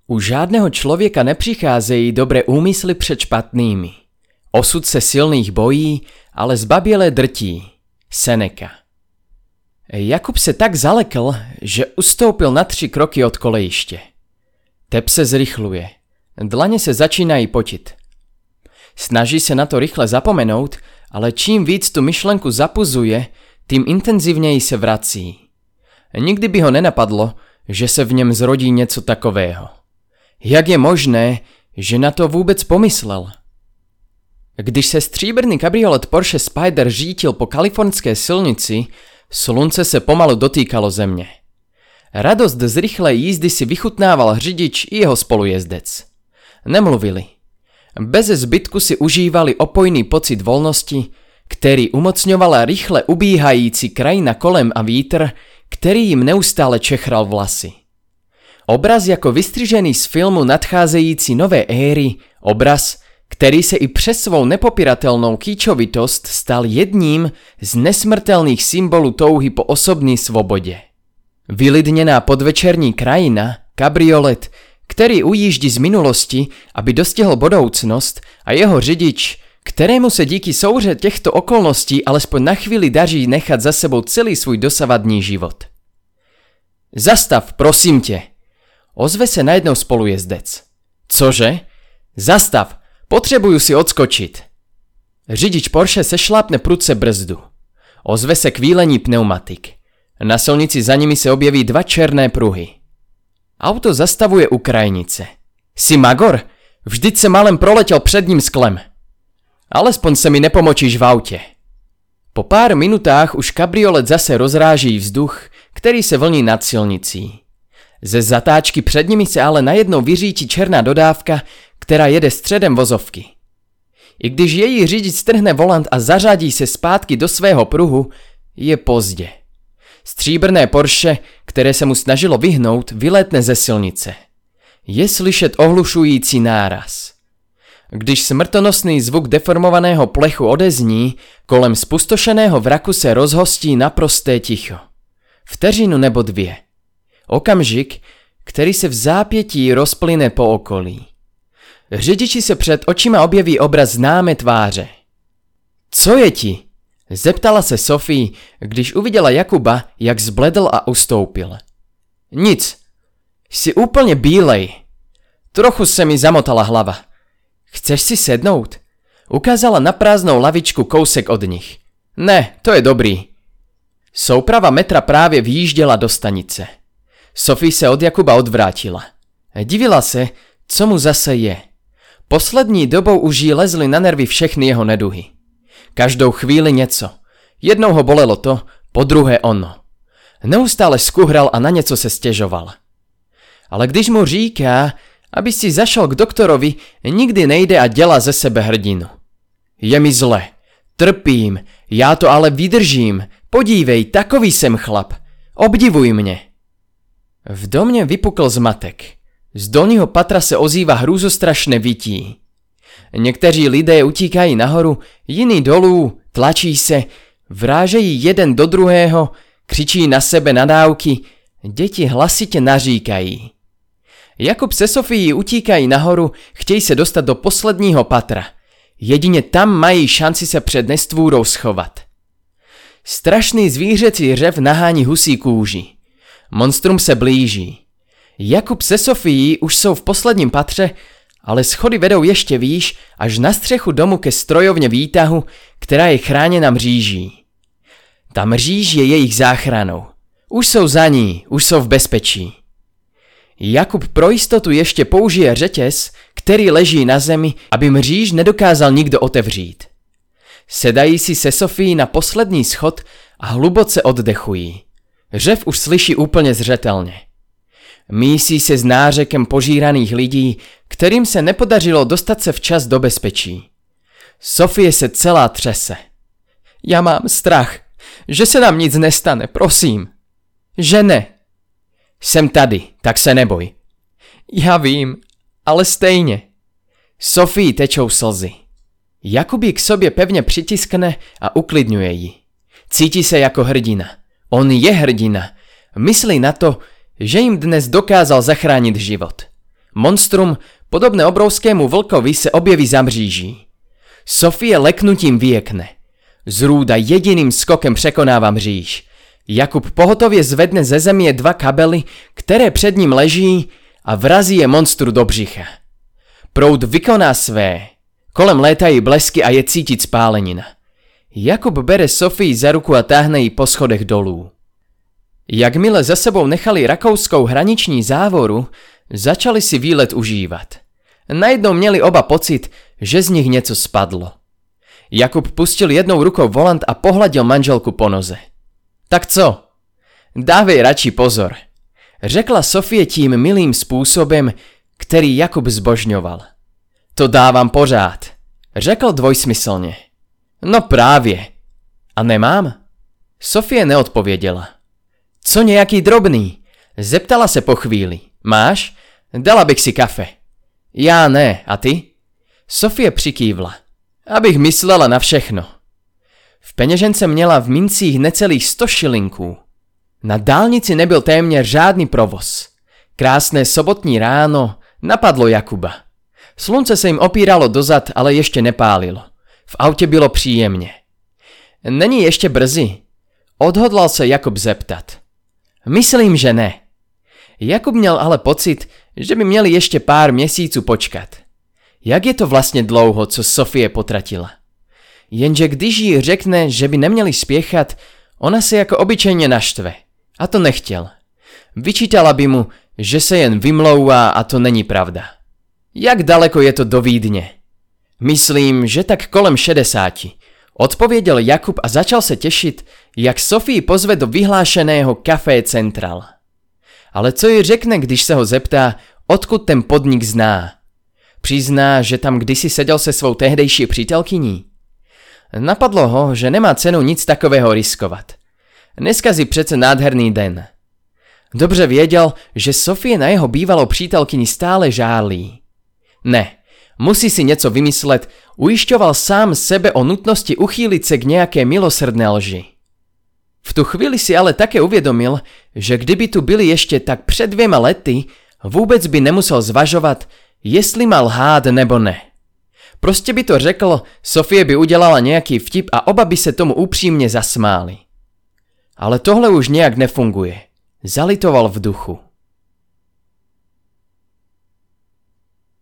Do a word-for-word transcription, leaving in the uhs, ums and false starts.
U žádného člověka nepřicházejí dobré úmysly před špatnými. Osud se silných bojí, ale zbabělé drtí. Seneca. Jakub se tak zalekl, že ustoupil na tři kroky od kolejiště. Tep se zrychluje. Dlaně se začínají potit. Snaží se na to rychle zapomenout, ale čím víc tu myšlenku zapuzuje, tím intenzivněji se vrací. Nikdy by ho nenapadlo, že se v něm zrodí něco takového. Jak je možné, že na to vůbec pomyslel? Když se stříbrný kabriolet Porsche Spyder řítil po kalifornské silnici, slunce se pomalu dotýkalo země. Radost z rychlé jízdy si vychutnával řidič i jeho spolujezdec. Nemluvili. Beze zbytku si užívali opojný pocit volnosti, který umocňovala rychle ubíhající krajina kolem a vítr, který jim neustále čechral vlasy. Obraz jako vystřižený z filmu nadcházející nové éry, obraz, který se i přes svou nepopiratelnou kýčovitost stal jedním z nesmrtelných symbolů touhy po osobní svobodě. Vylidněná podvečerní krajina, kabriolet, který ujíždí z minulosti, aby dostihl budoucnost, a jeho řidič, kterému se díky souhře těchto okolností alespoň na chvíli daří nechat za sebou celý svůj dosavadní život. Zastav, prosím tě, ozve se najednou spolujezdec. Cože? Zastav, potřebuju si odskočit. Řidič Porsche sešlápne prudce brzdu. Ozve se kvílení pneumatik. Na silnici za nimi se objeví dva černé pruhy. Auto zastavuje u krajnice. Jsi magor? Vždyť se málem proletěl předním sklem. Alespoň se mi nepomočíš v autě. Po pár minutách už kabriolet zase rozráží vzduch, který se vlní nad silnicí. Ze zatáčky před nimi se ale najednou vyřítí černá dodávka, která jede středem vozovky. I když její řidič strhne volant a zařadí se zpátky do svého pruhu, je pozdě. Stříbrné Porsche, které se mu snažilo vyhnout, vylétne ze silnice. Je slyšet ohlušující náraz. Když smrtonosný zvuk deformovaného plechu odezní, kolem spustošeného vraku se rozhostí naprosté ticho. Vteřinu nebo dvě. Okamžik, který se v zápětí rozplyne po okolí. Řidiči se před očima objeví obraz známé tváře. Co je ti? Zeptala se Sophie, když uviděla Jakuba, jak zbledl a ustoupil. Nic. Jsi úplně bílej. Trochu se mi zamotala hlava. Chceš si sednout? Ukázala na prázdnou lavičku kousek od nich. Ne, to je dobrý. Souprava metra právě vyjížděla do stanice. Sophie se od Jakuba odvrátila. Divila se, co mu zase je. Poslední dobou už jí lezly na nervy všechny jeho neduhy. Každou chvíli něco. Jednou ho bolelo to, po druhé ono. Neustále skuhral a na něco se stěžoval. Ale když mu říká, aby si zašel k doktorovi, nikdy nejde a dělá ze sebe hrdinu. Je mi zle. Trpím. Já to ale vydržím. Podívej, takový jsem chlap. Obdivuj mě. V domě vypukl zmatek. Z dolního patra se ozývá hrůzostrašné vytí. Někteří lidé utíkají nahoru, jiní dolů, tlačí se, vrážejí jeden do druhého, křičí na sebe nadávky, děti hlasitě naříkají. Jakub se Sofií utíkají nahoru, chtějí se dostat do posledního patra. Jedině tam mají šanci se před nestvůrou schovat. Strašný zvířecí řev nahání husí kůži. Monstrum se blíží. Jakub se Sofií už jsou v posledním patře, ale schody vedou ještě výš, až na střechu domu ke strojovně výtahu, která je chráněna mříží. Ta mříž je jejich záchranou. Už jsou za ní, už jsou v bezpečí. Jakub pro jistotu ještě použije řetěz, který leží na zemi, aby mříž nedokázal nikdo otevřít. Sedají si se Sofií na poslední schod a hluboce oddechují. Řev už slyší úplně zřetelně. Mísí se s nářekem požíraných lidí, kterým se nepodařilo dostat se včas do bezpečí. Sofie se celá třese. Já mám strach, že se nám nic nestane, prosím. Že ne. Jsem tady, tak se neboj. Já vím, ale stejně. Sofii tečou slzy. Jakub ji k sobě pevně přitiskne a uklidňuje ji. Cítí se jako hrdina. On je hrdina. Myslí na to, že jim dnes dokázal zachránit život. Monstrum, podobné obrovskému vlkovi, se objeví za mříží. Sofie leknutím vyjekne. Zrůda jediným skokem překonává mříž. Jakub pohotově zvedne ze země dva kabely, které před ním leží, a vrazí je monstru do břicha. Proud vykoná své. Kolem létají blesky a je cítit spálenina. Jakub bere Sofii za ruku a táhne ji po schodech dolů. Jakmile za sebou nechali rakouskou hraniční závoru, začali si výlet užívat. Najednou měli oba pocit, že z nich něco spadlo. Jakub pustil jednou rukou volant a pohladil manželku po noze. Tak co? Dávej radši pozor, řekla Sofie tím milým způsobem, který Jakub zbožňoval. To dávám pořád, řekl dvojsmyslně. No právě. A nemám? Sofie neodpověděla. Co nějaký drobný? Zeptala se po chvíli. Máš? Dala bych si kafe. Já ne, a ty? Sofie přikývla. Abych myslela na všechno. V peněžence měla v mincích necelých sto šilinků. Na dálnici nebyl téměř žádný provoz. Krásné sobotní ráno napadlo Jakuba. Slunce se jim opíralo dozad, ale ještě nepálilo. V autě bylo příjemně. Není ještě brzy? Odhodlal se Jakub zeptat. Myslím, že ne. Jakub měl ale pocit, že by měli ještě pár měsíců počkat. Jak je to vlastně dlouho, co Sofie potratila? Jenže když jí řekne, že by neměli spěchat, ona se jako obyčejně naštve. A to nechtěl. Vyčítala by mu, že se jen vymlouvá a to není pravda. Jak daleko je to do Vídně? Myslím, že tak kolem šedesáti. Odpověděl Jakub a začal se těšit, jak Sofii pozve do vyhlášeného Café Central. Ale co jí řekne, když se ho zeptá, odkud ten podnik zná? Přizná, že tam kdysi seděl se svou tehdejší přítelkyní? Napadlo ho, že nemá cenu nic takového riskovat. Neskazí přece nádherný den. Dobře věděl, že Sofie na jeho bývalou přítelkyni stále žárlí. Ne, musí si něco vymyslet, ujišťoval sám sebe o nutnosti uchýlit se k nějaké milosrdné lži. V tu chvíli si ale také uvědomil, že kdyby tu byli ještě tak před dvěma lety, vůbec by nemusel zvažovat, jestli má lhát nebo ne. Prostě by to řekl, Sofie by udělala nějaký vtip a oba by se tomu upřímně zasmáli. Ale tohle už nějak nefunguje. Zalitoval v duchu.